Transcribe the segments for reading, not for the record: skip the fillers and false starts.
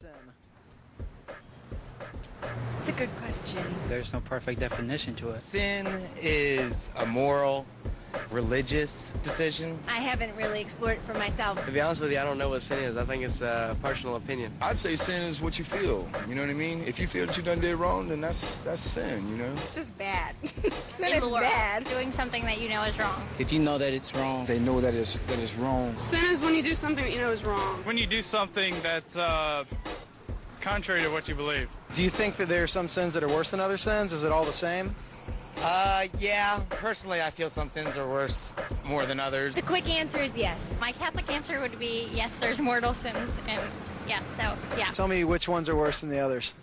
Sin. It's a good question. There's no perfect definition to it. Sin is a moral, religious decision. I haven't really explored it for myself. To be honest with you, I don't know what sin is. I think it's a personal opinion. I'd say sin is what you feel. You know what I mean? If you feel that you done did wrong, then that's sin, you know? It's just bad. It's bad. Doing something that you know is wrong. If you know that it's wrong, They know that it's wrong. Sin is when you do something that you know is wrong. When you do something that's contrary to what you believe. Do you think that there are some sins that are worse than other sins? Is it all the same? Yeah. Personally, I feel some sins are worse more than others. The quick answer is yes. My Catholic answer would be yes, there's mortal sins, and yes, so yeah. Tell me which ones are worse than the others.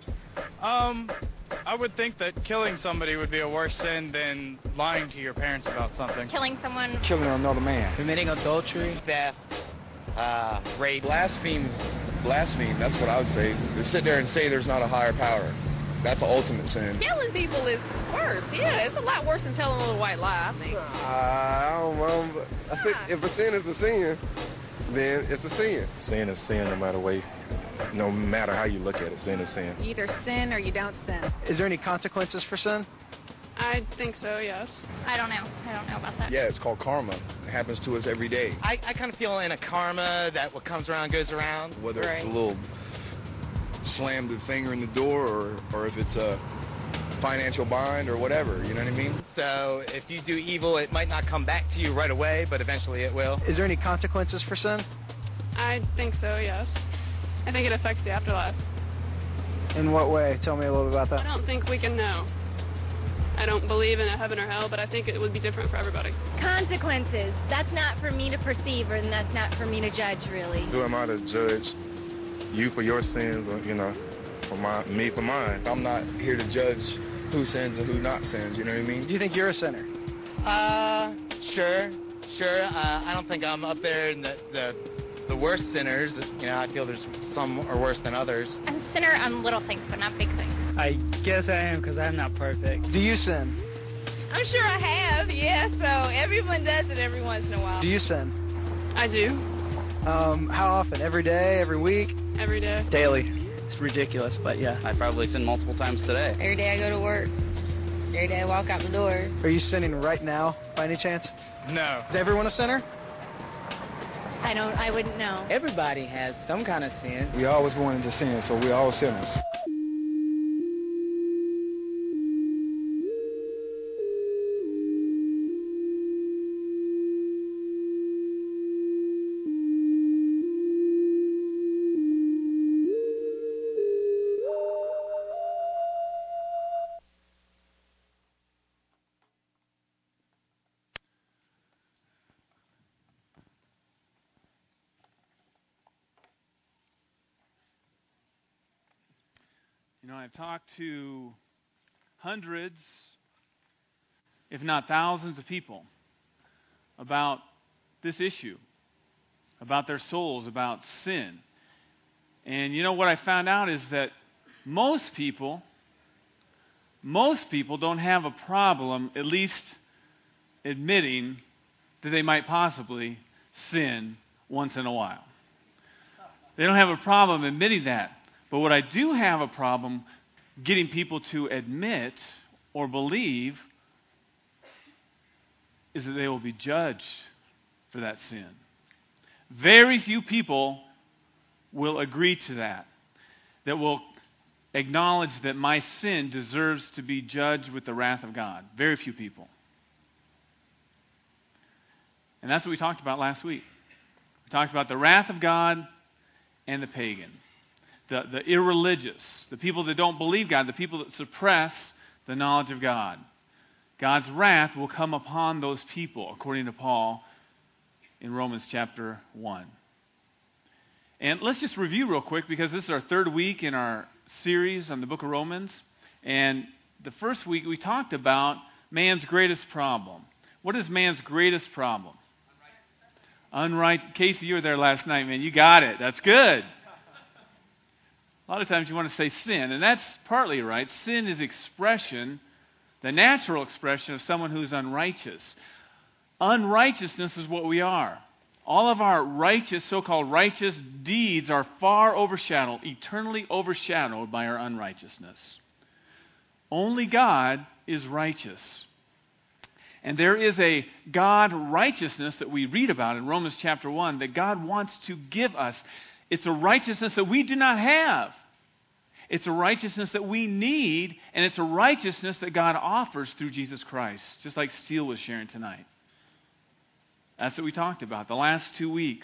I would think that killing somebody would be a worse sin than lying to your parents about something. Killing someone. Killing another man. committing adultery, Theft, rape. Blaspheme, that's what I would say. To sit there and say there's not a higher power. That's an ultimate sin. Killing people is worse. Yeah, it's a lot worse than telling a little white lie, I think. I don't know. I think if a sin is a sin, then it's a sin. Sin is sin no matter way. No matter how you look at it, sin is sin. You either sin or you don't sin. Is there any consequences for sin? I think so, yes. I don't know about that. Yeah, it's called karma. It happens to us every day. I kind of feel in a karma that what comes around goes around. Whether it's a little slam the finger in the door or if it's a financial bind or whatever, you know what I mean? So if you do evil, it might not come back to you right away, but eventually it will. Is there any consequences for sin? I think so, yes. I think it affects the afterlife. In what way? Tell me a little bit about I that. don't think we can know. I don't believe in a heaven or hell, but I think it would be different for everybody. Consequences. That's not for me to perceive, and that's not for me to judge, really. Who am I to judge you for your sins, or, for me for mine? I'm not here to judge who sins and who not sins, you know what I mean? Do you think you're a sinner? Sure. I don't think I'm up there in the worst sinners. I feel there's some are worse than others. I'm a sinner on little things, but not big things. I guess I am because I'm not perfect. Do you sin? I'm sure I have, yeah, so everyone does it every once in a while. Do you sin? I do. How often? Every day? Every week? Every day. Daily. It's ridiculous, but yeah. I probably sin multiple times today. Every day I go to work. Every day I walk out the door. Are you sinning right now, by any chance? No. Is everyone a sinner? I wouldn't know. Everybody has some kind of sin. We always born into sin, so we're all sinners. I've talked to hundreds, if not thousands of people about this issue, about their souls, about sin. And what I found out is that most people don't have a problem at least admitting that they might possibly sin once in a while. They don't have a problem admitting that. But what I do have a problem getting people to admit or believe is that they will be judged for that sin. Very few people will agree to that will acknowledge that my sin deserves to be judged with the wrath of God. Very few people. And that's what we talked about last week. We talked about the wrath of God and the pagan. The irreligious, the people that don't believe God, the people that suppress the knowledge of God. God's wrath will come upon those people, according to Paul in Romans chapter 1. And let's just review real quick, because this is our third week in our series on the book of Romans. And the first week we talked about man's greatest problem. What is man's greatest problem? Unrighteous. Casey, you were there last night, man. You got it. That's good. A lot of times you want to say sin, and that's partly right. Sin is expression, the natural expression of someone who's unrighteous. Unrighteousness is what we are. All of our righteous, so-called righteous deeds are far overshadowed, eternally overshadowed by our unrighteousness. Only God is righteous. And there is a God righteousness that we read about in Romans chapter 1 that God wants to give us. It's a righteousness that we do not have. It's a righteousness that we need, and it's a righteousness that God offers through Jesus Christ, just like Steele was sharing tonight. That's what we talked about the last 2 weeks.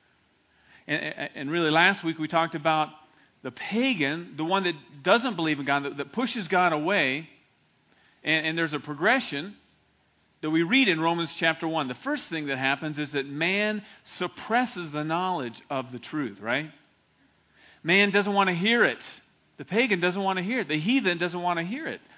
And really last week we talked about the pagan, the one that doesn't believe in God, that pushes God away. And there's a progression that we read in Romans chapter 1. The first thing that happens is that man suppresses the knowledge of the truth, right? Man doesn't want to hear it. The pagan doesn't want to hear it. The heathen doesn't want to hear it.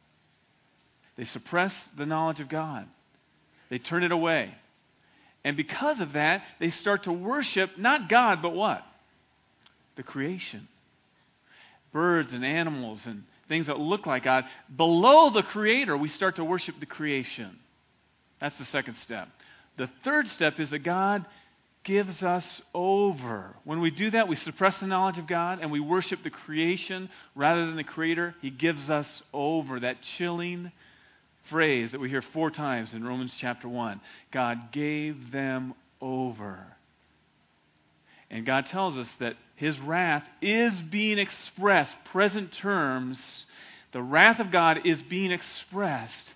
They suppress the knowledge of God. They turn it away. And because of that, they start to worship not God, but what? The creation. Birds and animals and things that look like God. Below the Creator, we start to worship the creation. That's the second step. The third step is that God gives us over. When we do that, we suppress the knowledge of God and we worship the creation rather than the Creator. He gives us over. That chilling phrase that we hear 4 times in Romans chapter 1. God gave them over. And God tells us that His wrath is being expressed. Present terms, the wrath of God is being expressed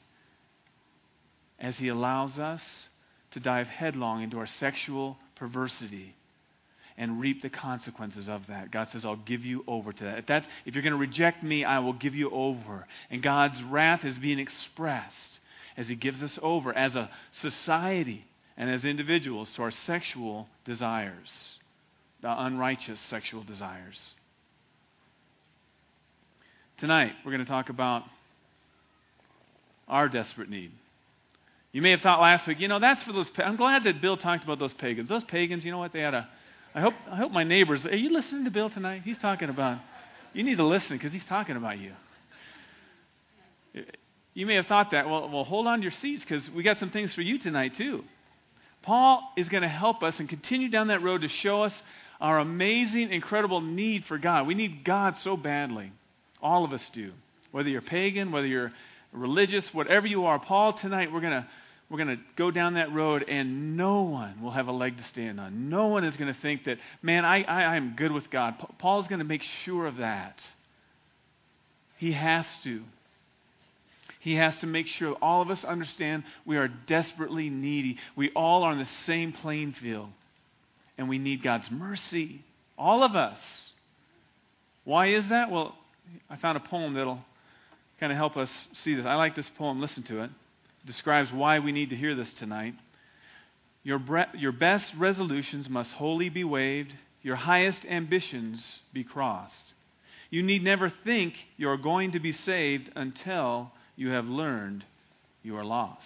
as He allows us to dive headlong into our sexual perversity and reap the consequences of that. God says, I'll give you over to that. If you're going to reject me, I will give you over. And God's wrath is being expressed as He gives us over as a society and as individuals to our sexual desires, the unrighteous sexual desires. Tonight, we're going to talk about our desperate need. You may have thought last week, that's for those. I'm glad that Bill talked about those pagans. Those pagans, you know what? They had a. I hope my neighbors. Are you listening to Bill tonight? He's talking about. You need to listen because he's talking about you. You may have thought that. Well, hold on to your seats because we got some things for you tonight too. Paul is going to help us and continue down that road to show us our amazing, incredible need for God. We need God so badly. All of us do. Whether you're pagan, whether you're religious, whatever you are, Paul, tonight we're going to go down that road and no one will have a leg to stand on. No one is going to think that, man, I'm good with God. Paul's going to make sure of that. He has to. He has to make sure all of us understand we are desperately needy. We all are on the same playing field. And we need God's mercy. All of us. Why is that? Well, I found a poem that'll kind of help us see this. I like this poem. Listen to it. It describes why we need to hear this tonight. Your best resolutions must wholly be waived. Your highest ambitions be crossed. You need never think you're going to be saved until you have learned you are lost.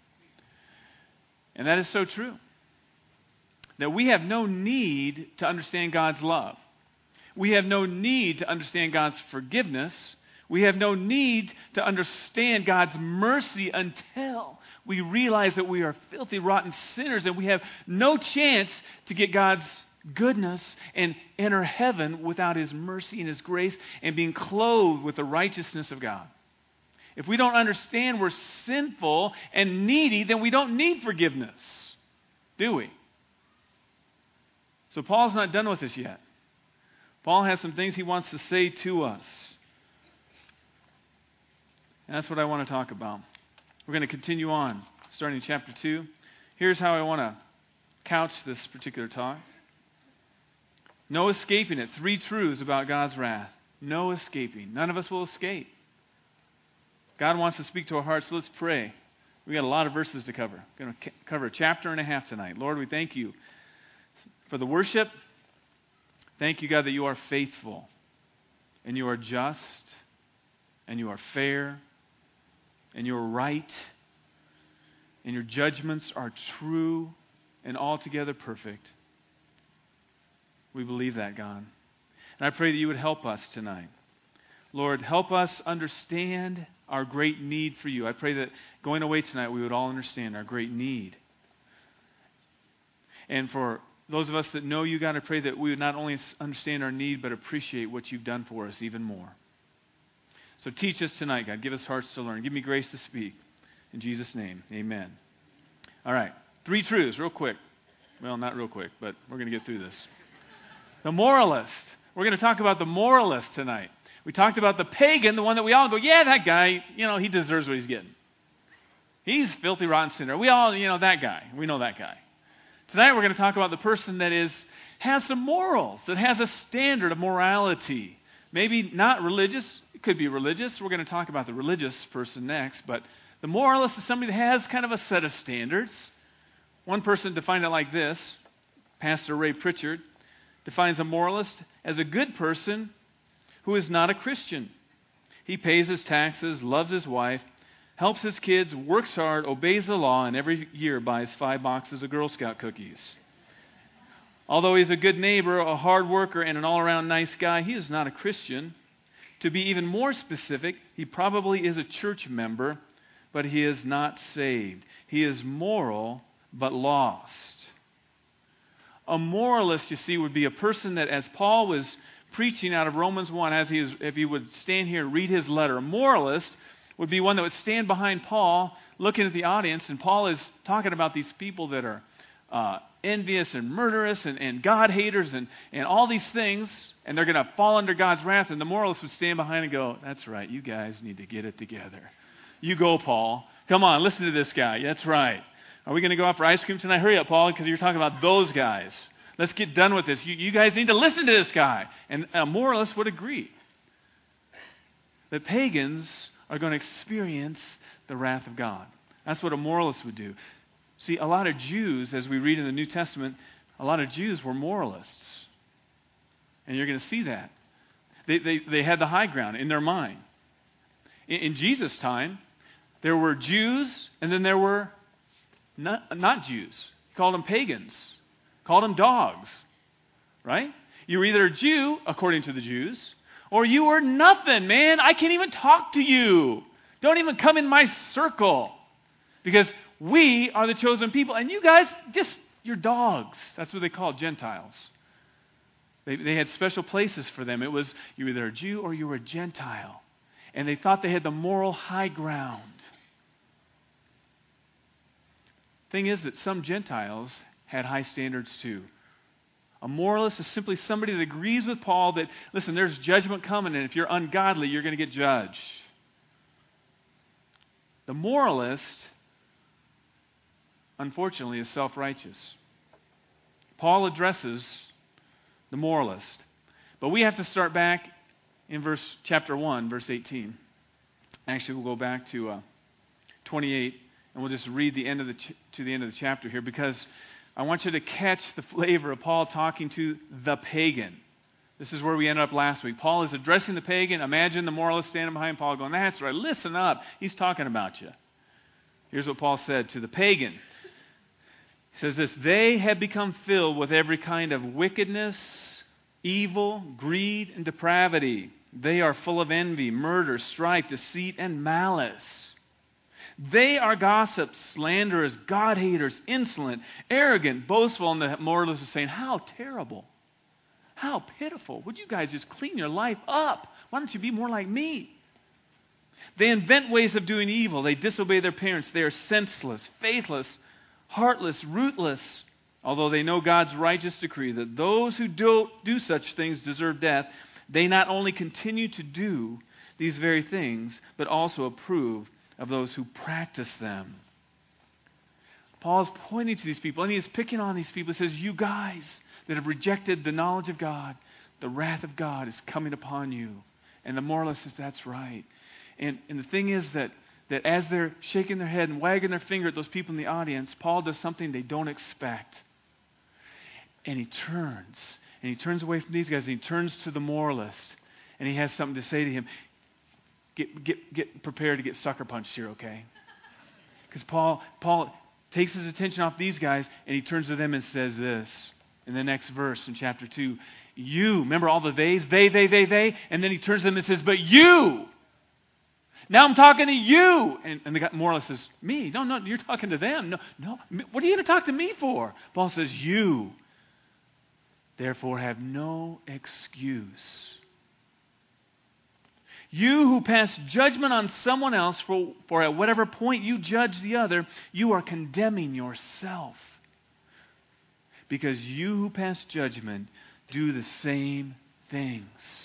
And that is so true. That we have no need to understand God's love. We have no need to understand God's forgiveness. We have no need to understand God's mercy until we realize that we are filthy, rotten sinners and we have no chance to get God's goodness and enter heaven without His mercy and His grace and being clothed with the righteousness of God. If we don't understand we're sinful and needy, then we don't need forgiveness, do we? So Paul's not done with us yet. Paul has some things he wants to say to us. And that's what I want to talk about. We're going to continue on, starting chapter 2. Here's how I want to couch this particular talk. No escaping it. 3 truths about God's wrath. No escaping. None of us will escape. God wants to speak to our hearts, so let's pray. We got a lot of verses to cover. We're going to cover a chapter and a half tonight. Lord, we thank you for the worship. Thank you, God, that you are faithful and you are just and you are fair and you are right and your judgments are true and altogether perfect. We believe that, God. And I pray that you would help us tonight. Lord, help us understand our great need for you. I pray that going away tonight we would all understand our great need. And for those of us that know you, God, I pray that we would not only understand our need, but appreciate what you've done for us even more. So teach us tonight, God. Give us hearts to learn. Give me grace to speak. In Jesus' name, amen. All right, 3 truths, real quick. Well, not real quick, but we're going to get through this. The moralist. We're going to talk about the moralist tonight. We talked about the pagan, the one that we all go, yeah, that guy, he deserves what he's getting. He's a filthy, rotten sinner. We all, that guy. We know that guy. Tonight we're going to talk about the person that has some morals, that has a standard of morality. Maybe not religious. It could be religious. We're going to talk about the religious person next. But the moralist is somebody that has kind of a set of standards. One person defined it like this. Pastor Ray Pritchard defines a moralist as a good person who is not a Christian. He pays his taxes, loves his wife, helps his kids, works hard, obeys the law, and every year buys 5 boxes of Girl Scout cookies. Although he's a good neighbor, a hard worker, and an all-around nice guy, he is not a Christian. To be even more specific, he probably is a church member, but he is not saved. He is moral, but lost. A moralist, you see, would be a person that, as Paul was preaching out of Romans 1, if he would stand here and read his letter, a moralist would be one that would stand behind Paul, looking at the audience, and Paul is talking about these people that are envious and murderous and God haters and all these things, and they're going to fall under God's wrath, and the moralist would stand behind and go, that's right, you guys need to get it together. You go, Paul. Come on, listen to this guy. That's right. Are we going to go out for ice cream tonight? Hurry up, Paul, because you're talking about those guys. Let's get done with this. You guys need to listen to this guy. And a moralist would agree that pagans are going to experience the wrath of God. That's what a moralist would do. See, a lot of Jews, as we read in the New Testament, a lot of Jews were moralists. And you're going to see that. They had the high ground in their mind. In Jesus' time, there were Jews, and then there were not Jews. He called them pagans. Called them dogs. Right? You were either a Jew, according to the Jews, or you were nothing, man. I can't even talk to you. Don't even come in my circle. Because we are the chosen people, and you guys, you're dogs. That's what they called Gentiles. They had special places for them. It was, you were either a Jew or you were a Gentile. And they thought they had the moral high ground. Thing is that some Gentiles had high standards too. A moralist is simply somebody that agrees with Paul that, listen, there's judgment coming, and if you're ungodly, you're going to get judged. The moralist, unfortunately, is self-righteous. Paul addresses the moralist. But we have to start back in chapter 1, verse 18. Actually, we'll go back to 28, and we'll just read the end of to the end of the chapter here, because I want you to catch the flavor of Paul talking to the pagan. This is where we ended up last week. Paul is addressing the pagan. Imagine the moralist standing behind Paul going, that's right, listen up. He's talking about you. Here's what Paul said to the pagan. He says this, they have become filled with every kind of wickedness, evil, greed, and depravity. They are full of envy, murder, strife, deceit, and malice. They are gossips, slanderers, God-haters, insolent, arrogant, boastful. And the moralist is saying, how terrible. How pitiful. Would you guys just clean your life up? Why don't you be more like me? They invent ways of doing evil. They disobey their parents. They are senseless, faithless, heartless, ruthless. Although they know God's righteous decree that those who do such things deserve death, they not only continue to do these very things, but also approve of those who practice them. Paul is pointing to these people, and he is picking on these people. He says, you guys that have rejected the knowledge of God, the wrath of God is coming upon you. And the moralist says, that's right. And the thing is that as they're shaking their head and wagging their finger at those people in the audience, Paul does something they don't expect. And he turns away from these guys, and he turns to the moralist, and he has something to say to him. Get prepared to get sucker punched here, okay? Because Paul takes his attention off these guys, and he turns to them and says this in the next verse in chapter 2. You, remember all the theys? They, and then he turns to them and says, but you, Now I'm talking to you. And the moralist says, me? No, you're talking to them. No. What are you going to talk to me for? Paul says, you, therefore, have no excuse. You who pass judgment on someone else, for at whatever point you judge the other, you are condemning yourself. Because you who pass judgment do the same things.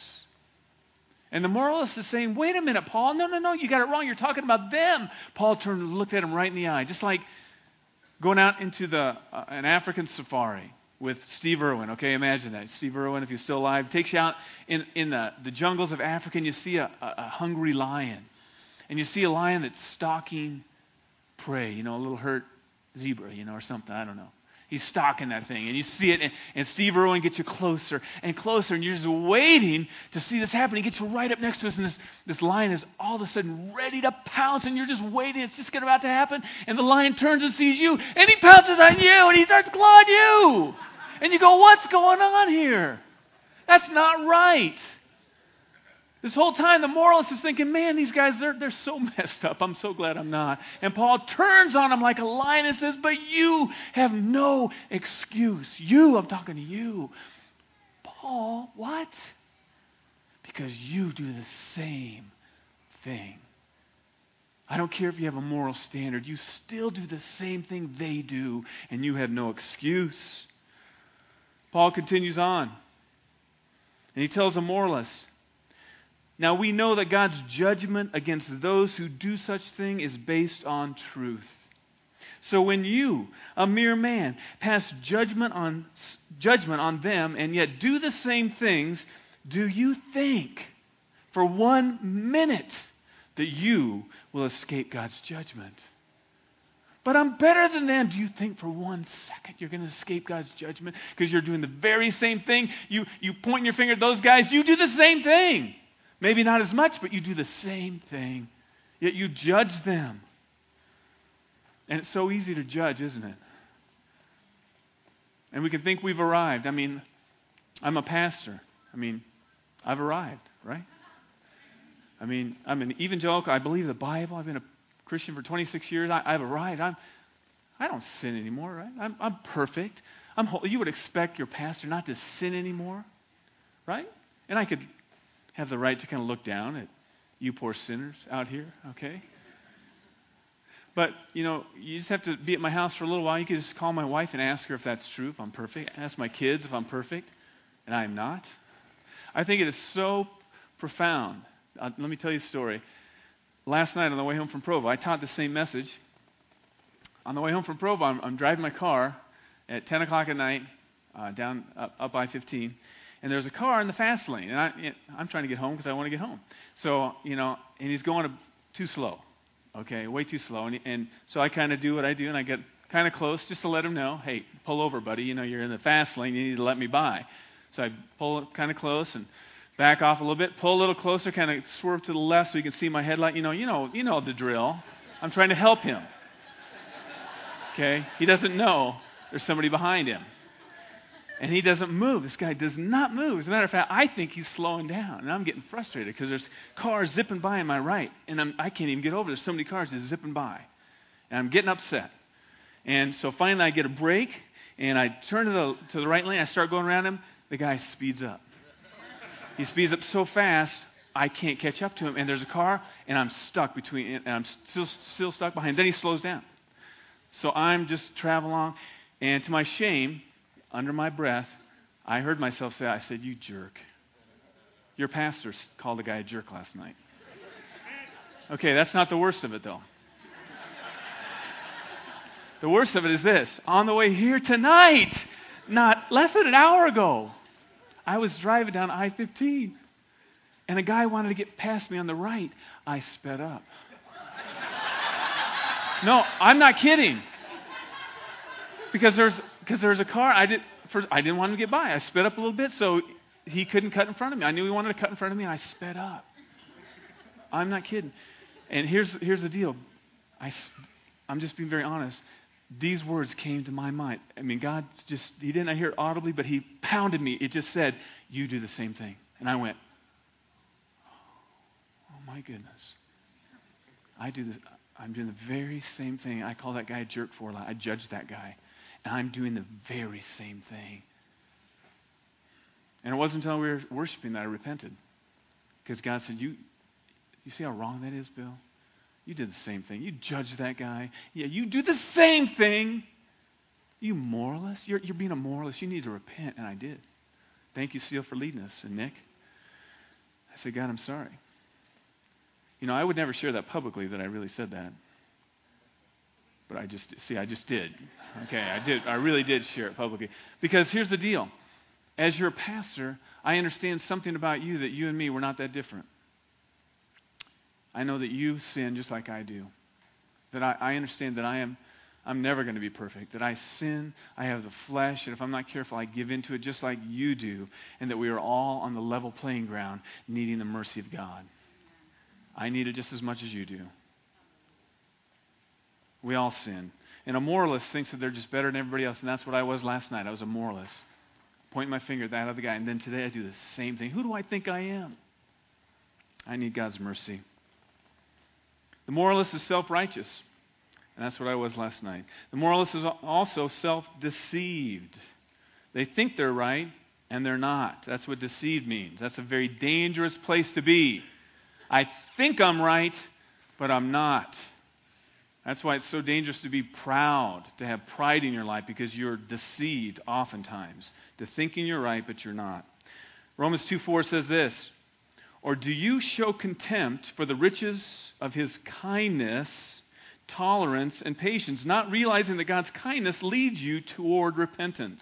And the moralist is saying, wait a minute, Paul. No, you got it wrong. You're talking about them. Paul turned and looked at him right in the eye. Just like going out into an African safari with Steve Irwin. Okay, imagine that. Steve Irwin, if he's still alive, takes you out in the jungles of Africa, and you see a hungry lion. And you see a lion that's stalking prey, a little hurt zebra, or something. I don't know. He's stalking that thing, and you see it, and Steve Irwin gets you closer and closer, and you're just waiting to see this happen. He gets you right up next to us, and this lion is all of a sudden ready to pounce, and you're just waiting. It's just about to happen, and the lion turns and sees you, and he pounces on you, and he starts clawing you. And you go, what's going on here? That's not right. This whole time, the moralist is thinking, man, these guys, they're so messed up. I'm so glad I'm not. And Paul turns on him like a lion and says, but you have no excuse. You, I'm talking to you. Paul, what? Because you do the same thing. I don't care if you have a moral standard. You still do the same thing they do, and you have no excuse. Paul continues on, and he tells the moralist, now we know that God's judgment against those who do such thing is based on truth. So when you, a mere man, pass judgment on them and yet do the same things, do you think for 1 minute that you will escape God's judgment? But I'm better than them. Do you think for 1 second you're going to escape God's judgment because you're doing the very same thing? You point your finger at those guys, you do the same thing. Maybe not as much, but you do the same thing. Yet you judge them. And it's so easy to judge, isn't it? And we can think we've arrived. I'm a pastor. I've arrived, right? I'm an evangelical. I believe the Bible. I've been a Christian for 26 years. I've arrived. I don't sin anymore, right? I'm perfect. I'm holy. You would expect your pastor not to sin anymore, right? And I could have the right to kind of look down at you poor sinners out here, okay? But, you just have to be at my house for a little while. You can just call my wife and ask her if that's true, if I'm perfect. Ask my kids if I'm perfect, and I'm not. I think it is so profound. Let me tell you a story. Last night on the way home from Provo, I taught the same message. On the way home from Provo, I'm driving my car at 10 o'clock at night down up I-15. And there's a car in the fast lane, and I'm trying to get home because I want to get home. So, and he's going too slow, okay, way too slow. And so I kind of do what I do, and I get kind of close just to let him know, hey, pull over, buddy. You're in the fast lane. You need to let me by. So I pull kind of close and back off a little bit, pull a little closer, kind of swerve to the left so you can see my headlight. You know the drill. I'm trying to help him. Okay, he doesn't know there's somebody behind him. And he doesn't move. This guy does not move. As a matter of fact, I think he's slowing down. And I'm getting frustrated because there's cars zipping by on my right. And I can't even get over. There's so many cars just zipping by. And I'm getting upset. And so finally I get a break. And I turn to the right lane. I start going around him. The guy speeds up. He speeds up so fast, I can't catch up to him. And there's a car, and I'm stuck between. And I'm still stuck behind. Then he slows down. So I'm just traveling along. And to my shame, under my breath, I heard myself say, I said, you jerk. Your pastor called the guy a jerk last night. Okay, that's not the worst of it, though. The worst of it is this. On the way here tonight, not less than an hour ago, I was driving down I-15, and a guy wanted to get past me on the right. I sped up. No, I'm not kidding. Because there's a car. I didn't want him to get by. I sped up a little bit so he couldn't cut in front of me. I knew he wanted to cut in front of me, and I sped up. I'm not kidding. And here's the deal. I'm just being very honest. These words came to my mind. God he didn't hear it audibly, but he pounded me. It just said, you do the same thing. And I went, oh my goodness. I'm doing the very same thing. I call that guy a jerk for a lot. I judge that guy. And I'm doing the very same thing. And it wasn't until we were worshiping that I repented. Because God said, you see how wrong that is, Bill? You did the same thing. You judged that guy. Yeah, you do the same thing. You moralist. You're being a moralist. You need to repent. And I did. Thank you, Seal, for leading us. And Nick, I said, God, I'm sorry. I would never share that publicly that I really said that. But I just did. Okay, I did. I really did share it publicly. Because here's the deal. As your pastor, I understand something about you that you and me were not that different. I know that you sin just like I do. That I understand that I'm never going to be perfect. That I sin, I have the flesh, and if I'm not careful, I give into it just like you do. And that we are all on the level playing ground needing the mercy of God. I need it just as much as you do. We all sin. And a moralist thinks that they're just better than everybody else, and that's what I was last night. I was a moralist. Pointing my finger at that other guy, and then today I do the same thing. Who do I think I am? I need God's mercy. The moralist is self-righteous, and that's what I was last night. The moralist is also self-deceived. They think they're right, and they're not. That's what deceived means. That's a very dangerous place to be. I think I'm right, but I'm not. That's why it's so dangerous to be proud, to have pride in your life, because you're deceived oftentimes, to thinking you're right, but you're not. Romans 2:4 says this, or do you show contempt for the riches of his kindness, tolerance, and patience, not realizing that God's kindness leads you toward repentance?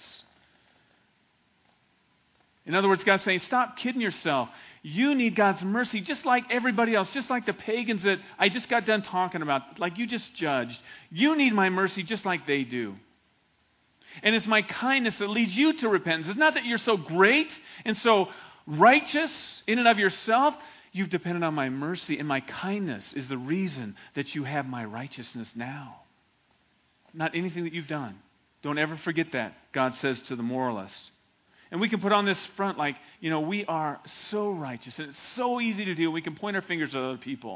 In other words, God's saying, stop kidding yourself. You need God's mercy just like everybody else, just like the pagans that I just got done talking about, like you just judged. You need my mercy just like they do. And it's my kindness that leads you to repentance. It's not that you're so great and so righteous in and of yourself. You've depended on my mercy, and my kindness is the reason that you have my righteousness now. Not anything that you've done. Don't ever forget that, God says to the moralist. And we can put on this front like, we are so righteous, and it's so easy to do. We can point our fingers at other people.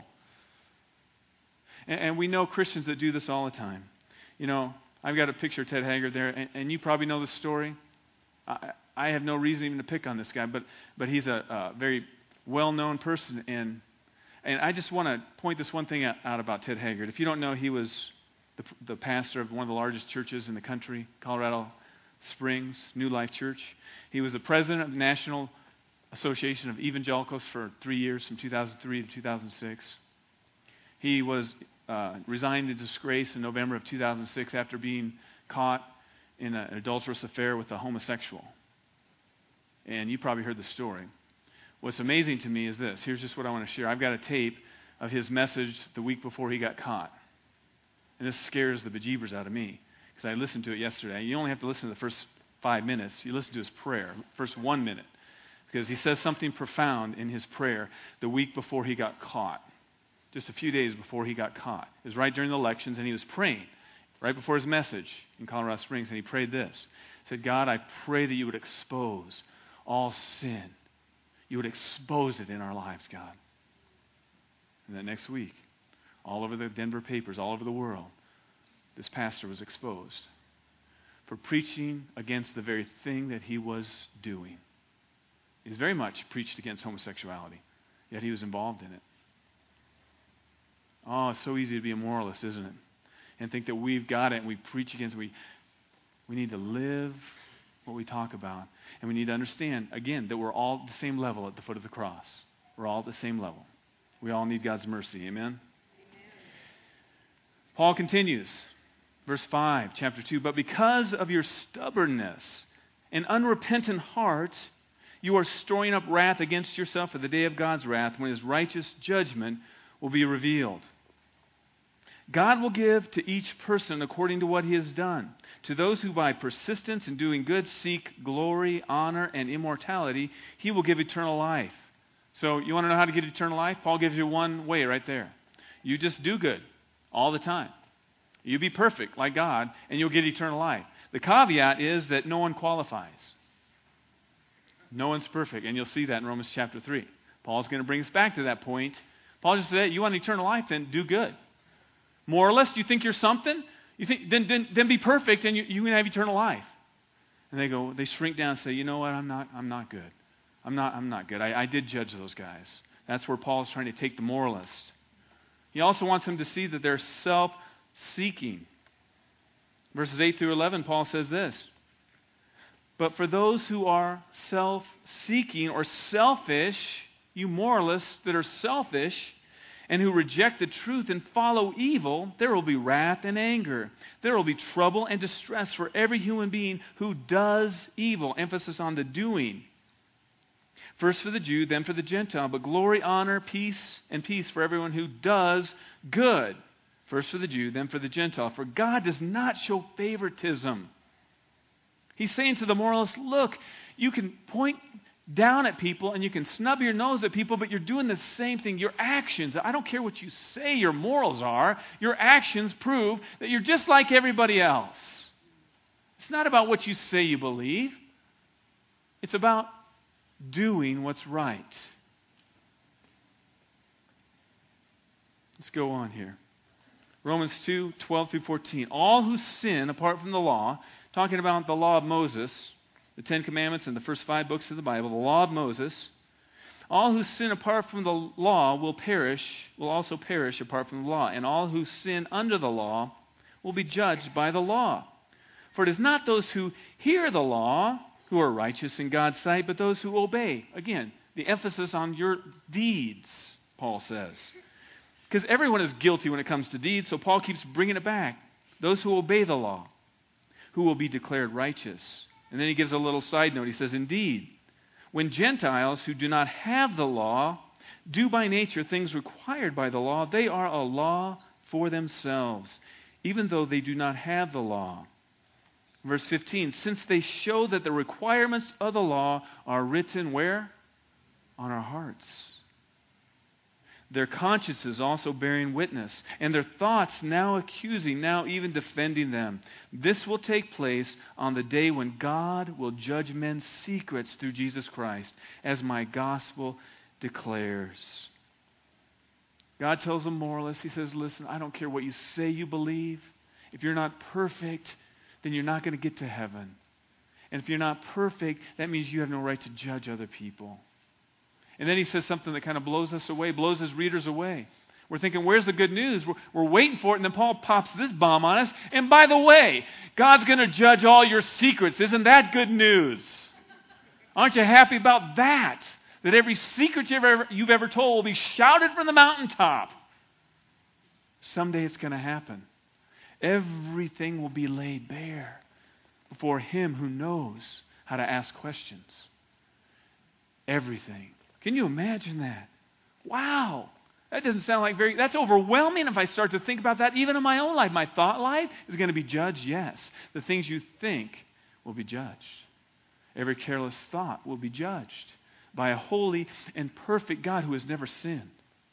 And we know Christians that do this all the time. I've got a picture of Ted Haggard there, and you probably know the story. I have no reason even to pick on this guy, but he's a very well-known person. And I just want to point this one thing out about Ted Haggard. If you don't know, he was the pastor of one of the largest churches in the country, Colorado Springs New Life Church. He was the president of the National Association of Evangelicals for 3 years, from 2003 to 2006. He was resigned in disgrace in November of 2006 after being caught in an adulterous affair with a homosexual. And you probably heard the story. What's amazing to me is this. Here's just what I want to share. I've got a tape of his message the week before he got caught. And this scares the bejeebers out of me, because I listened to it yesterday. You only have to listen to the first 5 minutes. You listen to his prayer, first 1 minute, because he says something profound in his prayer the week before he got caught, just a few days before he got caught. It was right during the elections, and he was praying right before his message in Colorado Springs, and he prayed this. He said, God, I pray that you would expose all sin. You would expose it in our lives, God. And then next week, all over the Denver papers, all over the world, this pastor was exposed for preaching against the very thing that he was doing. He's very much preached against homosexuality, yet he was involved in it. Oh, it's so easy to be a moralist, isn't it? And think that we've got it and we preach against it. We need to live what we talk about. And we need to understand, again, that we're all at the same level at the foot of the cross. We're all at the same level. We all need God's mercy. Amen? Paul continues. Verse 5, chapter 2, but because of your stubbornness and unrepentant heart, you are storing up wrath against yourself for the day of God's wrath, when his righteous judgment will be revealed. God will give to each person according to what he has done. To those who by persistence in doing good seek glory, honor, and immortality, he will give eternal life. So you want to know how to get eternal life? Paul gives you one way right there. You just do good all the time. You be perfect like God, and you'll get eternal life. The caveat is that no one qualifies. No one's perfect, and you'll see that in Romans chapter 3. Paul's going to bring us back to that point. Paul just said, you want eternal life, then do good. Moralist, you think you're something? You think then be perfect and you can have eternal life. And they shrink down and say, you know what, I'm not good. I'm not good. I did judge those guys. That's where Paul's trying to take the moralist. He also wants them to see that they're self-seeking. Verses 8 through 11, Paul says this. But for those who are self-seeking or selfish, you moralists that are selfish and who reject the truth and follow evil, there will be wrath and anger. There will be trouble and distress for every human being who does evil. Emphasis on the doing. First for the Jew, then for the Gentile. But glory, honor, peace for everyone who does good. First for the Jew, then for the Gentile. For God does not show favoritism. He's saying to the moralist, look, you can point down at people and you can snub your nose at people, but you're doing the same thing. Your actions, I don't care what you say your morals are, your actions prove that you're just like everybody else. It's not about what you say you believe. It's about doing what's right. Let's go on here. Romans 2:12 through 14. All who sin apart from the law, talking about the law of Moses, the Ten Commandments and the first 5 books of the Bible, the law of Moses, all who sin apart from the law will also perish apart from the law. And all who sin under the law will be judged by the law. For it is not those who hear the law who are righteous in God's sight, but those who obey. Again, the emphasis on your deeds, Paul says. Because everyone is guilty when it comes to deeds, so Paul keeps bringing it back. Those who obey the law, who will be declared righteous. And then he gives a little side note. He says, indeed, when Gentiles who do not have the law do by nature things required by the law, they are a law for themselves, even though they do not have the law. Verse 15, since they show that the requirements of the law are written where? On our hearts. Their consciences also bearing witness, and their thoughts now accusing, now even defending them. This will take place on the day when God will judge men's secrets through Jesus Christ, as my gospel declares. God tells the moralist, he says, listen, I don't care what you say you believe. If you're not perfect, then you're not going to get to heaven. And if you're not perfect, that means you have no right to judge other people. And then he says something that kind of blows us away, blows his readers away. We're thinking, where's the good news? We're waiting for it, and then Paul pops this bomb on us. And by the way, God's going to judge all your secrets. Isn't that good news? Aren't you happy about that? That every secret you've ever told will be shouted from the mountaintop. Someday it's going to happen. Everything will be laid bare before Him who knows how to ask questions. Everything. Can you imagine that? Wow. That doesn't sound like that's overwhelming if I start to think about that even in my own life. My thought life is going to be judged, yes. The things you think will be judged. Every careless thought will be judged by a holy and perfect God who has never sinned.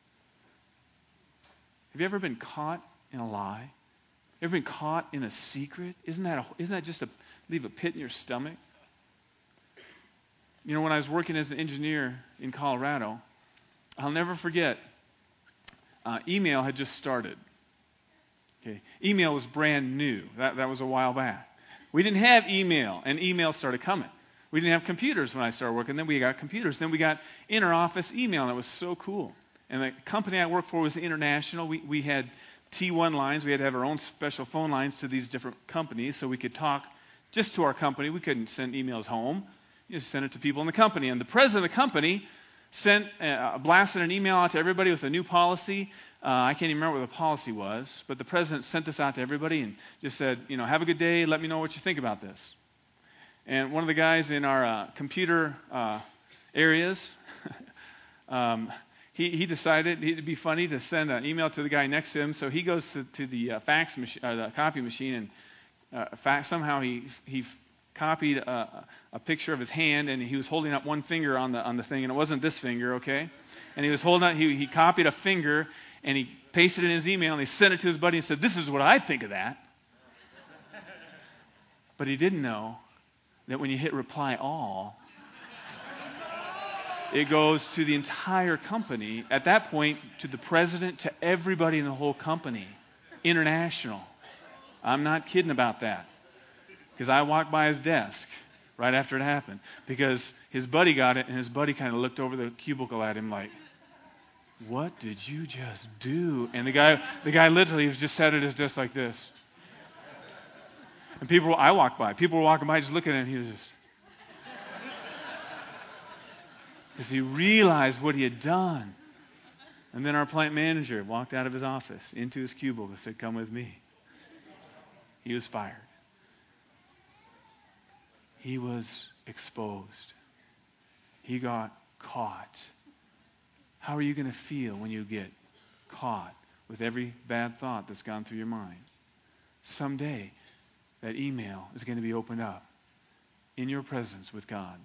Have you ever been caught in a lie? Ever been caught in a secret? Isn't that just leave a pit in your stomach? You know, when I was working as an engineer in Colorado, I'll never forget, email had just started. Okay, email was brand new. That was a while back. We didn't have email, and email started coming. We didn't have computers when I started working. Then we got computers. Then we got inter-office email, and it was so cool. And the company I worked for was international. We had T1 lines. We had to have our own special phone lines to these different companies so we could talk just to our company. We couldn't send emails home. You just send it to people in the company. And the president of the company blasted an email out to everybody with a new policy. I can't even remember what the policy was, but the president sent this out to everybody and just said, have a good day. Let me know what you think about this. And one of the guys in our computer areas, he decided it'd be funny to send an email to the guy next to him. So he goes to the fax machine, the copy machine, and somehow he copied a picture of his hand, and he was holding up one finger on the thing, and it wasn't this finger, okay? And he was holding up, he copied a finger, and he pasted it in his email, and he sent it to his buddy and said, this is what I think of that. But he didn't know that when you hit reply all, It goes to the entire company. At that point, to the president, to everybody in the whole company. International. I'm not kidding about that. Because I walked by his desk right after it happened. Because his buddy got it, and his buddy kind of looked over the cubicle at him like, what did you just do? And the guy literally was just sat at his desk like this. And I walked by. People were walking by just looking at him. He was just... Because he realized what he had done. And then our plant manager walked out of his office into his cubicle and said, come with me. He was fired. He was exposed. He got caught. How are you going to feel when you get caught with every bad thought that's gone through your mind? Someday, that email is going to be opened up in your presence with God.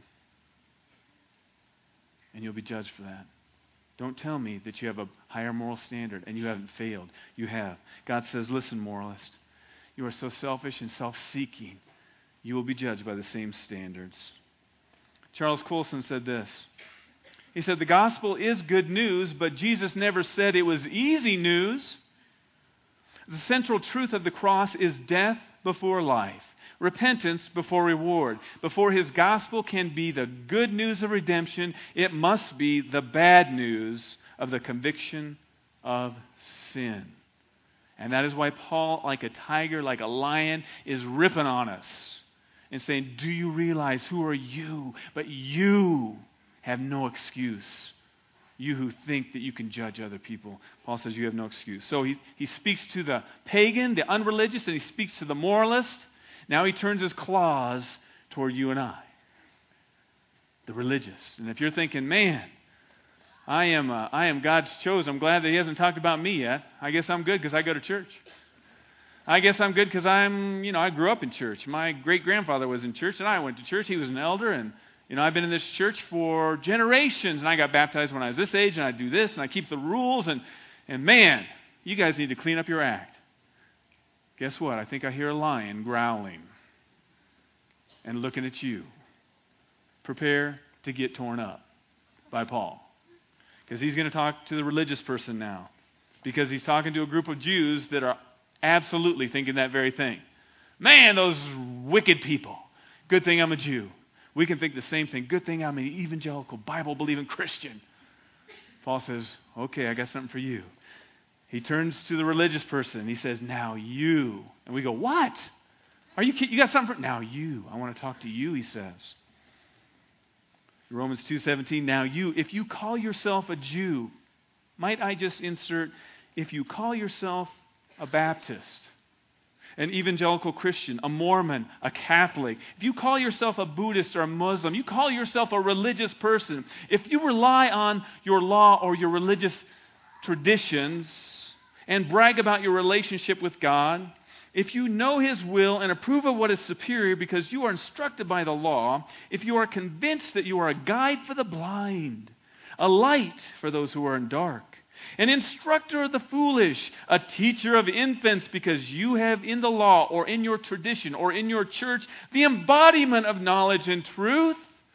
And you'll be judged for that. Don't tell me that you have a higher moral standard and you haven't failed. You have. God says, listen, moralist, you are so selfish and self-seeking. You will be judged by the same standards. Charles Colson said this. He said, the gospel is good news, but Jesus never said it was easy news. The central truth of the cross is death before life. Repentance before reward. Before his gospel can be the good news of redemption, it must be the bad news of the conviction of sin. And that is why Paul, like a tiger, like a lion, is ripping on us and saying, do you realize who are you? But you have no excuse. You who think that you can judge other people. Paul says you have no excuse. So he speaks to the pagan, the unreligious, and he speaks to the moralist. Now he turns his claws toward you and I, the religious. And if you're thinking, man, I am God's chosen. I'm glad that he hasn't talked about me yet. I guess I'm good because I go to church. I guess I'm good because I grew up in church. My great-grandfather was in church, and I went to church. He was an elder, and I've been in this church for generations, and I got baptized when I was this age, and I do this, and I keep the rules, and man, you guys need to clean up your act. Guess what? I think I hear a lion growling and looking at you. Prepare to get torn up by Paul. Because he's going to talk to the religious person now. Because he's talking to a group of Jews that are absolutely thinking that very thing. Man, those wicked people. Good thing I'm a Jew. We can think the same thing. Good thing I'm an evangelical, Bible-believing Christian. Paul says, okay, I got something for you. He turns to the religious person and he says, now you. And we go, what? Are you kidding? You got something for... Now you. I want to talk to you, he says. Romans 2:17, now you, if you call yourself a Jew, might I just insert, if you call yourself a Baptist, an evangelical Christian, a Mormon, a Catholic, if you call yourself a Buddhist or a Muslim, you call yourself a religious person, if you rely on your law or your religious traditions and brag about your relationship with God, if you know his will and approve of what is superior because you are instructed by the law, if you are convinced that you are a guide for the blind, a light for those who are in dark, an instructor of the foolish, a teacher of infants because you have in the law or in your tradition or in your church the embodiment of knowledge and truth,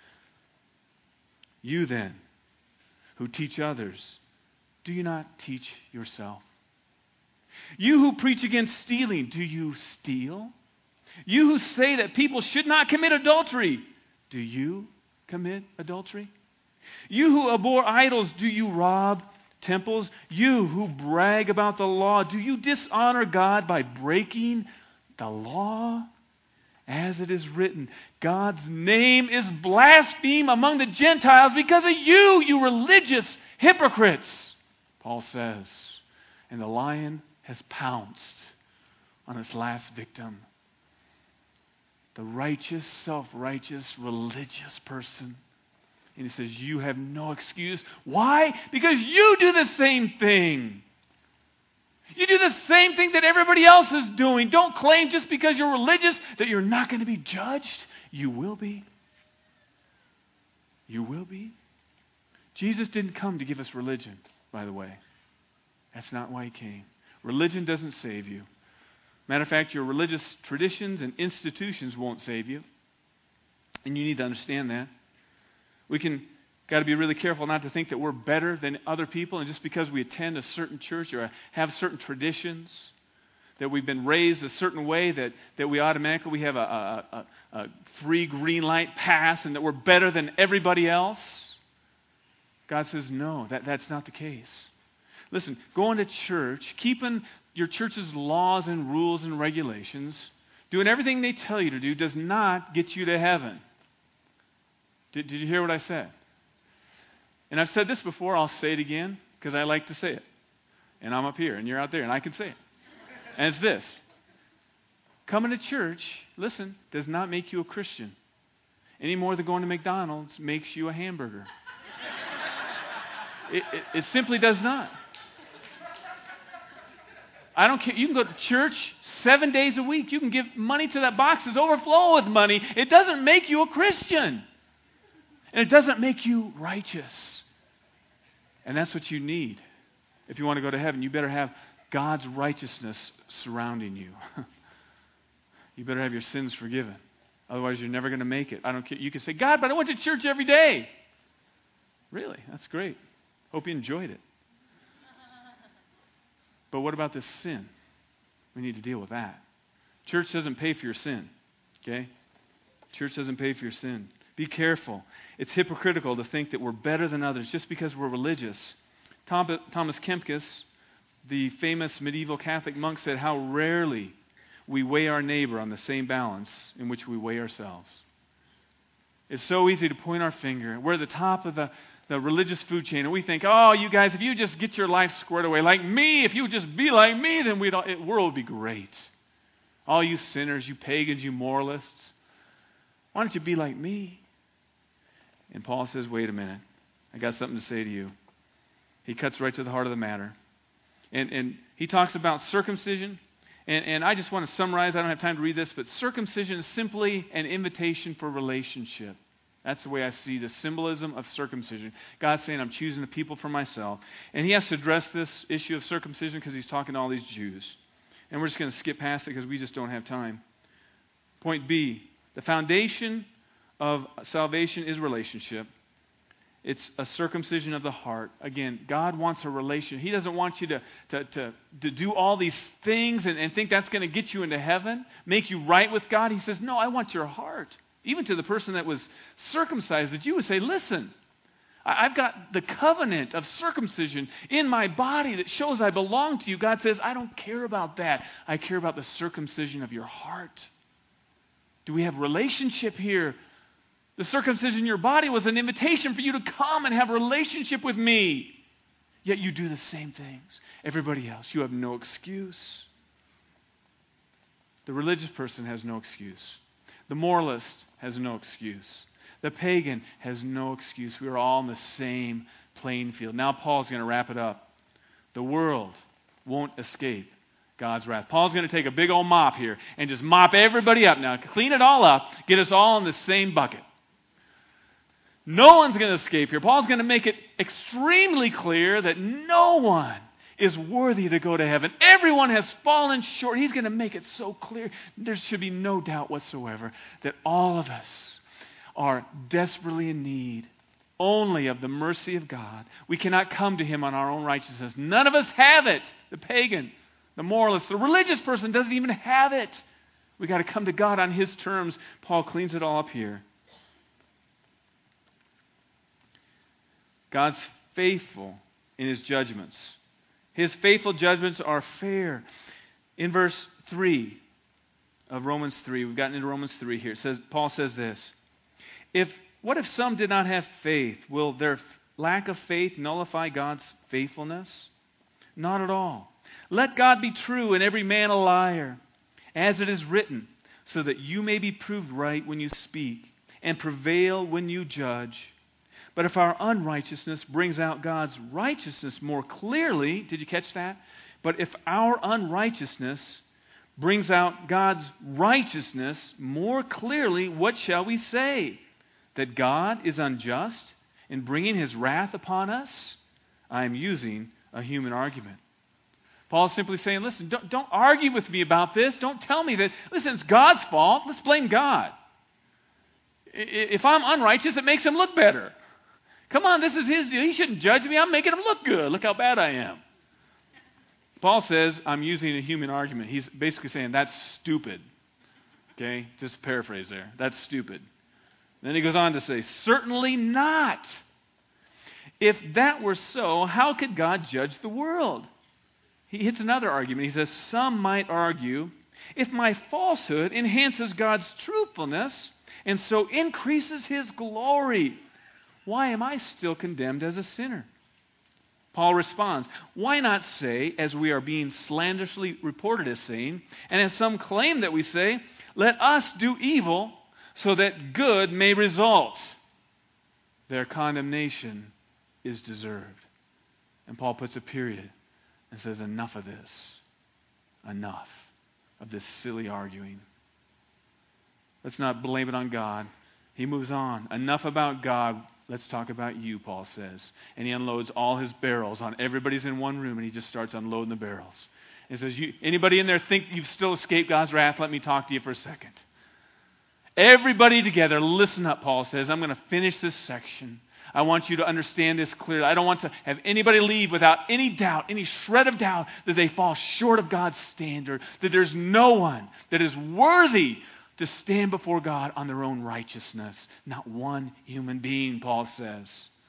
you then who teach others, do you not teach yourself? You who preach against stealing, do you steal? You who say that people should not commit adultery, do you commit adultery? You who abhor idols, do you rob temples? You who brag about the law, do you dishonor God by breaking the law? As it is written, God's name is blasphemed among the Gentiles because of you, you religious hypocrites. Paul says, and the lion has pounced on its last victim. The righteous, self-righteous, religious person. And he says, you have no excuse. Why? Because you do the same thing. You do the same thing that everybody else is doing. Don't claim just because you're religious that you're not going to be judged. You will be. You will be. Jesus didn't come to give us religion, by the way. That's not why he came. Religion doesn't save you. Matter of fact, your religious traditions and institutions won't save you. And you need to understand that. got to be really careful not to think that we're better than other people, and just because we attend a certain church or have certain traditions, that we've been raised a certain way, that we automatically have a free green light pass, and that we're better than everybody else. God says, no, that's not the case. Listen, going to church, keeping your church's laws and rules and regulations, doing everything they tell you to do does not get you to heaven. Did you hear what I said? And I've said this before, I'll say it again, because I like to say it. And I'm up here, and you're out there, and I can say it. And it's this. Coming to church, listen, does not make you a Christian. Any more than going to McDonald's makes you a hamburger. It simply does not. I don't care. You can go to church 7 days a week. You can give money to that box is overflowing with money. It doesn't make you a Christian. And it doesn't make you righteous. And that's what you need. If you want to go to heaven, you better have God's righteousness surrounding you. You better have your sins forgiven. Otherwise, you're never going to make it. I don't care. You can say, God, but I went to church every day. Really? That's great. Hope you enjoyed it. But what about this sin? We need to deal with that. Church doesn't pay for your sin. Okay? Church doesn't pay for your sin. Be careful. It's hypocritical to think that we're better than others just because we're religious. Thomas Kempis, the famous medieval Catholic monk, said how rarely we weigh our neighbor on the same balance in which we weigh ourselves. It's so easy to point our finger. We're at the top of the religious food chain, and we think, oh, you guys, if you just get your life squared away like me, if you would just be like me, then the world would be great. All you sinners, you pagans, you moralists, why don't you be like me? And Paul says, wait a minute, I got something to say to you. He cuts right to the heart of the matter. And he talks about circumcision. And I just want to summarize, I don't have time to read this, but circumcision is simply an invitation for relationship. That's the way I see the symbolism of circumcision. God's saying, I'm choosing the people for myself. And he has to address this issue of circumcision because he's talking to all these Jews. And we're just going to skip past it because we just don't have time. Point B, the foundation of salvation is relationship. It's a circumcision of the heart. Again, God wants a relation. He doesn't want you to do all these things and think that's going to get you into heaven, make you right with God. He says, no, I want your heart. Even to the person that was circumcised, that you would say, listen, I've got the covenant of circumcision in my body that shows I belong to you. God says, I don't care about that. I care about the circumcision of your heart. Do we have relationship here? The circumcision in your body was an invitation for you to come and have a relationship with me. Yet you do the same things. Everybody else, you have no excuse. The religious person has no excuse. The moralist has no excuse. The pagan has no excuse. We are all in the same playing field. Now Paul's going to wrap it up. The world won't escape God's wrath. Paul's going to take a big old mop here and just mop everybody up now. Clean it all up. Get us all in the same bucket. No one's going to escape here. Paul's going to make it extremely clear that no one is worthy to go to heaven. Everyone has fallen short. He's going to make it so clear. There should be no doubt whatsoever that all of us are desperately in need only of the mercy of God. We cannot come to Him on our own righteousness. None of us have it. The pagan, the moralist, the religious person doesn't even have it. We got to come to God on His terms. Paul cleans it all up here. God's faithful in His judgments. His faithful judgments are fair. In verse 3 of Romans 3, we've gotten into Romans 3 here. It says, Paul says this, what if some did not have faith? Will their lack of faith nullify God's faithfulness? Not at all. Let God be true and every man a liar, as it is written, so that you may be proved right when you speak and prevail when you judge. But if our unrighteousness brings out God's righteousness more clearly, did you catch that? But if our unrighteousness brings out God's righteousness more clearly, what shall we say? That God is unjust in bringing His wrath upon us? I am using a human argument. Paul's simply saying, listen, don't argue with me about this. Don't tell me that, listen, it's God's fault. Let's blame God. If I'm unrighteous, it makes Him look better. Come on, this is his deal. He shouldn't judge me. I'm making him look good. Look how bad I am. Paul says, I'm using a human argument. He's basically saying, that's stupid. Okay? Just paraphrase there. That's stupid. Then he goes on to say, certainly not. If that were so, how could God judge the world? He hits another argument. He says, some might argue, if my falsehood enhances God's truthfulness and so increases his glory, why am I still condemned as a sinner? Paul responds, why not say, as we are being slanderously reported as saying, and as some claim that we say, let us do evil so that good may result. Their condemnation is deserved. And Paul puts a period and says, enough of this. Enough of this silly arguing. Let's not blame it on God. He moves on. Enough about God. Let's talk about you, Paul says. And he unloads all his barrels on everybody's in one room, and he just starts unloading the barrels. He says, anybody in there think you've still escaped God's wrath? Let me talk to you for a second. Everybody together, listen up, Paul says. I'm going to finish this section. I want you to understand this clearly. I don't want to have anybody leave without any doubt, any shred of doubt that they fall short of God's standard, that there's no one that is worthy to stand before God on their own righteousness. Not one human being, Paul says.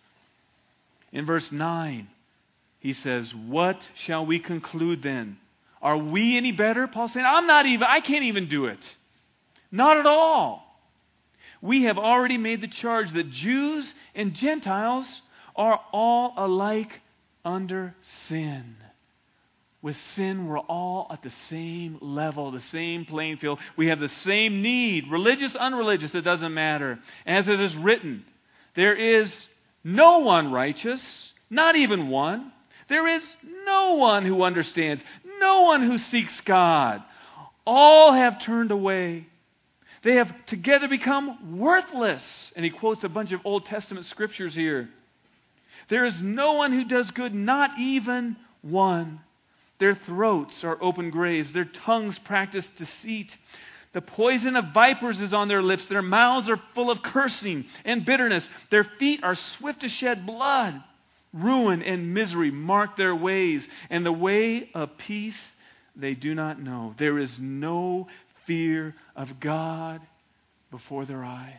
In verse 9, he says, what shall we conclude then? Are we any better? Paul's saying, I can't even do it. Not at all. We have already made the charge that Jews and Gentiles are all alike under sin. With sin, we're all at the same level, the same playing field. We have the same need, religious, unreligious, it doesn't matter. As it is written, there is no one righteous, not even one. There is no one who understands, no one who seeks God. All have turned away. They have together become worthless. And he quotes a bunch of Old Testament scriptures here. There is no one who does good, not even one. Their throats are open graves. Their tongues practice deceit. The poison of vipers is on their lips. Their mouths are full of cursing and bitterness. Their feet are swift to shed blood. Ruin and misery mark their ways, and the way of peace they do not know. There is no fear of God before their eyes.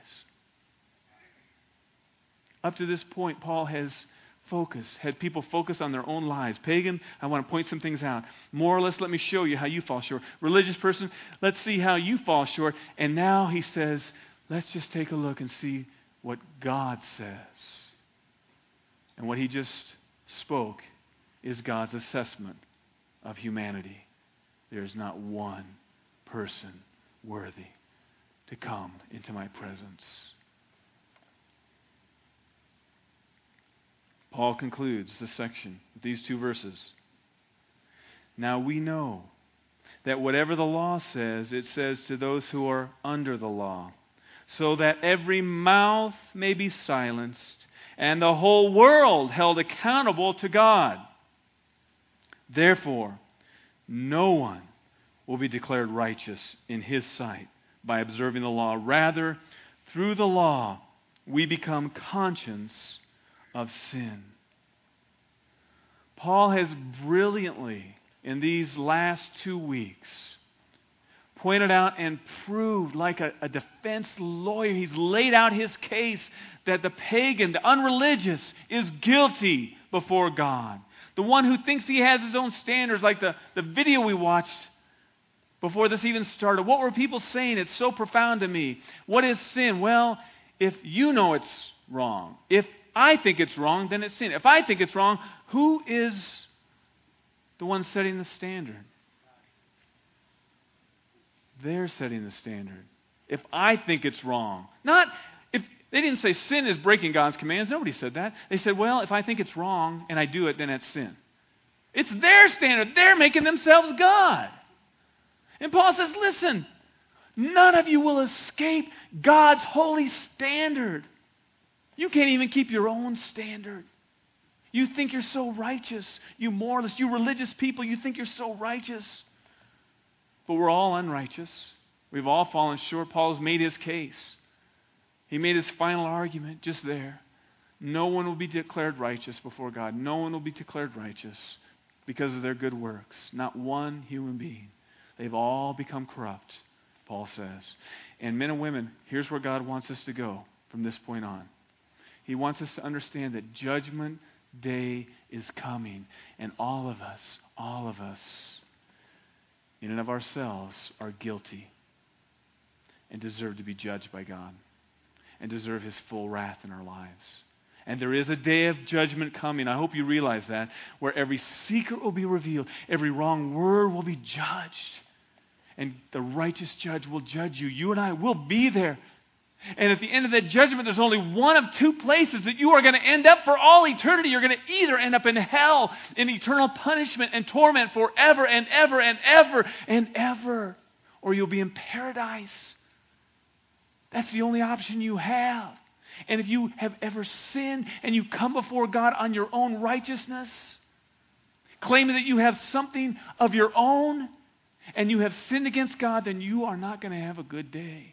Up to this point, Paul has had people focus on their own lives. Pagan, I want to point some things out. Moralist, let me show you how you fall short. Religious person, let's see how you fall short. And now he says, let's just take a look and see what God says. And what he just spoke is God's assessment of humanity. There is not one person worthy to come into my presence. Paul concludes this section with these two verses. Now we know that whatever the law says, it says to those who are under the law, so that every mouth may be silenced and the whole world held accountable to God. Therefore, no one will be declared righteous in his sight by observing the law. Rather, through the law, we become conscious of sin. Paul has brilliantly, in these last 2 weeks, pointed out and proved like a defense lawyer. He's laid out his case that the pagan, the unreligious, is guilty before God. The one who thinks he has his own standards, like the video we watched before this even started. What were people saying? It's so profound to me. What is sin? Well, if you know it's wrong, if I think it's wrong, then it's sin. If I think it's wrong, who is the one setting the standard? They're setting the standard. If I think it's wrong. Not if they didn't say sin is breaking God's commands. Nobody said that. They said, well, if I think it's wrong and I do it, then it's sin. It's their standard. They're making themselves God. And Paul says, listen, none of you will escape God's holy standard. You can't even keep your own standard. You think you're so righteous. You moralists, you religious people, you think you're so righteous. But we're all unrighteous. We've all fallen short. Paul has made his case. He made his final argument just there. No one will be declared righteous before God. No one will be declared righteous because of their good works. Not one human being. They've all become corrupt, Paul says. And men and women, here's where God wants us to go from this point on. He wants us to understand that Judgment Day is coming. And all of us, in and of ourselves, are guilty and deserve to be judged by God and deserve His full wrath in our lives. And there is a day of judgment coming. I hope you realize that, where every secret will be revealed, every wrong word will be judged, and the righteous judge will judge you. You and I will be there. And at the end of that judgment, there's only one of two places that you are going to end up for all eternity. You're going to either end up in hell, in eternal punishment and torment forever and ever and ever and ever, or you'll be in paradise. That's the only option you have. And if you have ever sinned and you come before God on your own righteousness, claiming that you have something of your own, and you have sinned against God, then you are not going to have a good day.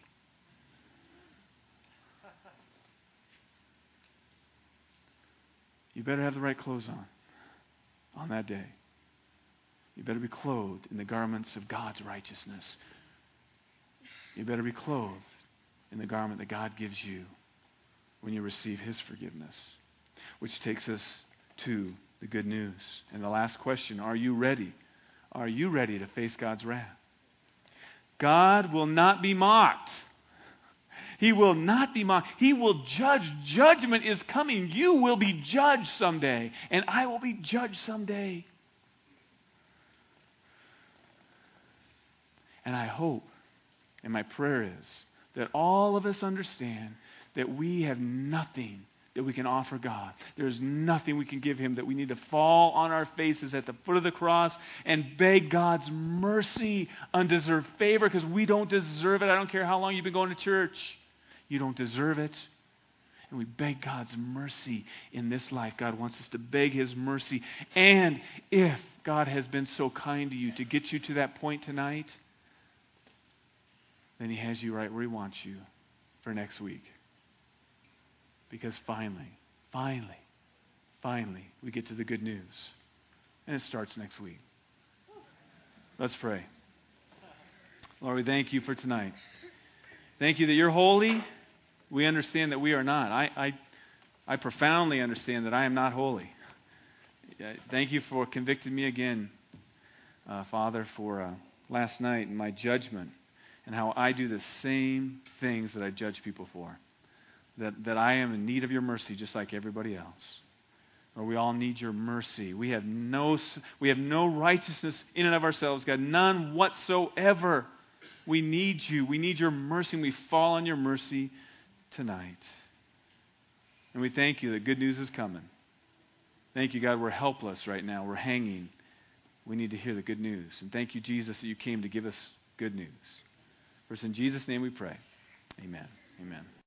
You better have the right clothes on that day. You better be clothed in the garments of God's righteousness. You better be clothed in the garment that God gives you when you receive His forgiveness. Which takes us to the good news. And the last question, are you ready? Are you ready to face God's wrath? God will not be mocked. He will not be mocked. He will judge. Judgment is coming. You will be judged someday. And I will be judged someday. And I hope, and my prayer is, that all of us understand that we have nothing that we can offer God. There's nothing we can give Him, that we need to fall on our faces at the foot of the cross and beg God's mercy, undeserved favor, because we don't deserve it. I don't care how long you've been going to church. You don't deserve it. And we beg God's mercy in this life. God wants us to beg His mercy. And if God has been so kind to you to get you to that point tonight, then He has you right where He wants you for next week. Because finally, we get to the good news. And it starts next week. Let's pray. Lord, we thank You for tonight. Thank You that You're holy. We understand that we are not. I profoundly understand that I am not holy. Thank You for convicting me again, Father, for last night and my judgment and how I do the same things that I judge people for. That I am in need of Your mercy just like everybody else. Or we all need Your mercy. We have no righteousness in and of ourselves, God, none whatsoever. We need You. We need Your mercy, and we fall on Your mercy tonight. And we thank You that good news is coming. Thank You, God, we're helpless right now. We're hanging. We need to hear the good news. And thank You, Jesus, that You came to give us good news. For it's in Jesus' name we pray. Amen. Amen.